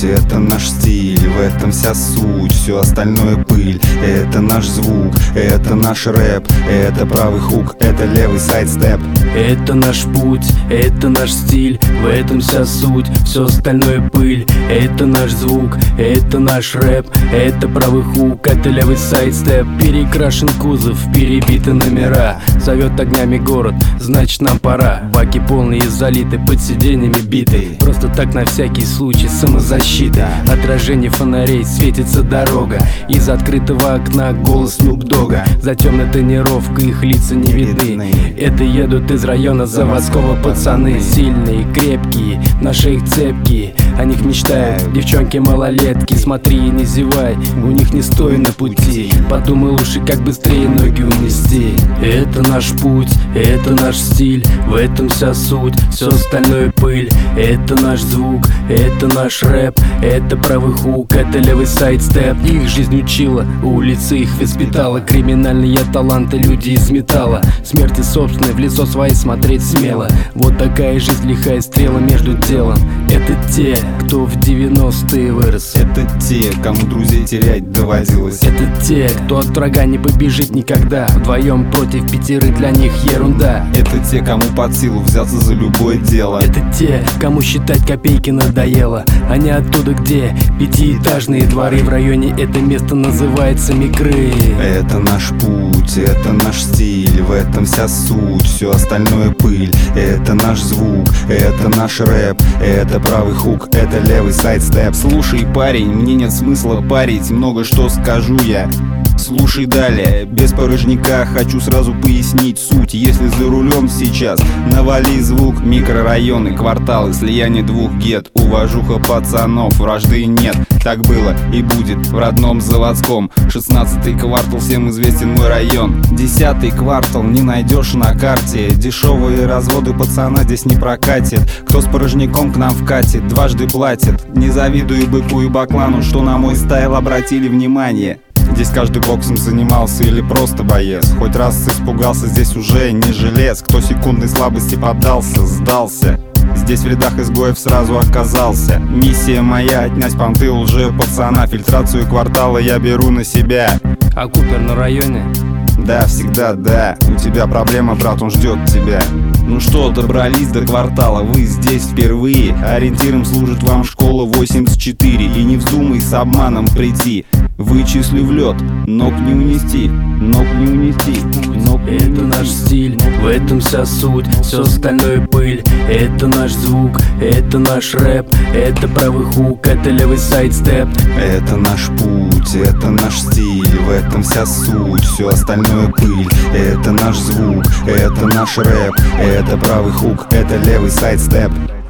путь, это наш стиль, в этом вся суть, все остальное пыль. Это наш звук, это наш рэп, это правый хук, это левый сайдстеп. Это наш путь, это наш стиль, в этом вся суть, все остальное пыль. Это наш звук, это наш рэп, это правый хук, это левый сайдстеп. Перекрашен кузов, перебиты номера, зовет огнями город, значит нам пора. Баки полные залиты, под сиденьями биты, просто так на всякий случай, самозащита. Отражение фонарей, светится дорога, из открытого окна голос Снуп Дога. За темной тонировкой их лица не видны. Это едут из района заводского пацаны, сильные, крепкие, на шеях цепкие. О них мечтают девчонки-малолетки. Смотри и не зевай, у них не стой на пути. Подумай лучше, как быстрее ноги унести. Это наш путь, это наш стиль, в этом вся суть, все остальное пыль. Это наш звук, это наш рэп, это правый хук, это левый сайдстеп. Их жизнь учила, улица их воспитала. Криминальные таланты люди из металла, смерти собственной в лицо свои смотреть смело. Вот такая жизнь, лихая стрела между делом. Это те, кто в 90-е вырос. Это те, кому друзей терять доводилось. Это те, кто от врага не побежит никогда. Вдвоем против пятерых для них ерунда. Это те, кому под силу взяться за любое дело. Это те, кому считать копейки надоело. Они оттуда, где пятиэтажные дворы. В районе это место называется Микры. Это наш путь, это наш стиль, в этом вся суть, все остальное пыль. Это наш звук, это наш рэп, это правый хук, это левый сайдстеп. Слушай, парень, мне нет смысла парить, много что скажу я. Слушай далее, без порожняка хочу сразу пояснить суть. Если за рулем сейчас, навали звук. Микрорайоны, кварталы, слияние двух гет. Уважуха пацанов, вражды нет. Так было и будет в родном заводском. 16-й квартал, всем известен мой район. 10-й квартал не найдешь на карте. Дешевые разводы пацана здесь не прокатит. Кто с порожняком к нам вкатит, дважды платит. Не завидую быку и баклану, что на мой стайл обратили внимание. Здесь каждый боксом занимался или просто боец. Хоть раз испугался, здесь уже не желез. Кто секундной слабости поддался, сдался. Здесь в рядах изгоев сразу оказался. Миссия моя — отнять понты лже-пацана. Фильтрацию квартала я беру на себя. А Купер на районе? Да, всегда да. У тебя проблема, брат, он ждет тебя. Ну что, добрались до квартала, вы здесь впервые. Ориентиром служит вам школа 84. И не вздумай с обманом прийти. Вычислю в лед, ног не унести, ног не унести, ног не унести. Это наш стиль, в этом вся суть, все остальное пыль. Это наш звук, это наш рэп, это правый хук, это левый сайдстеп. Это наш путь, это наш стиль, в этом вся суть, все остальное пыль. Это наш звук, это наш рэп, это правый хук, это левый сайдстеп.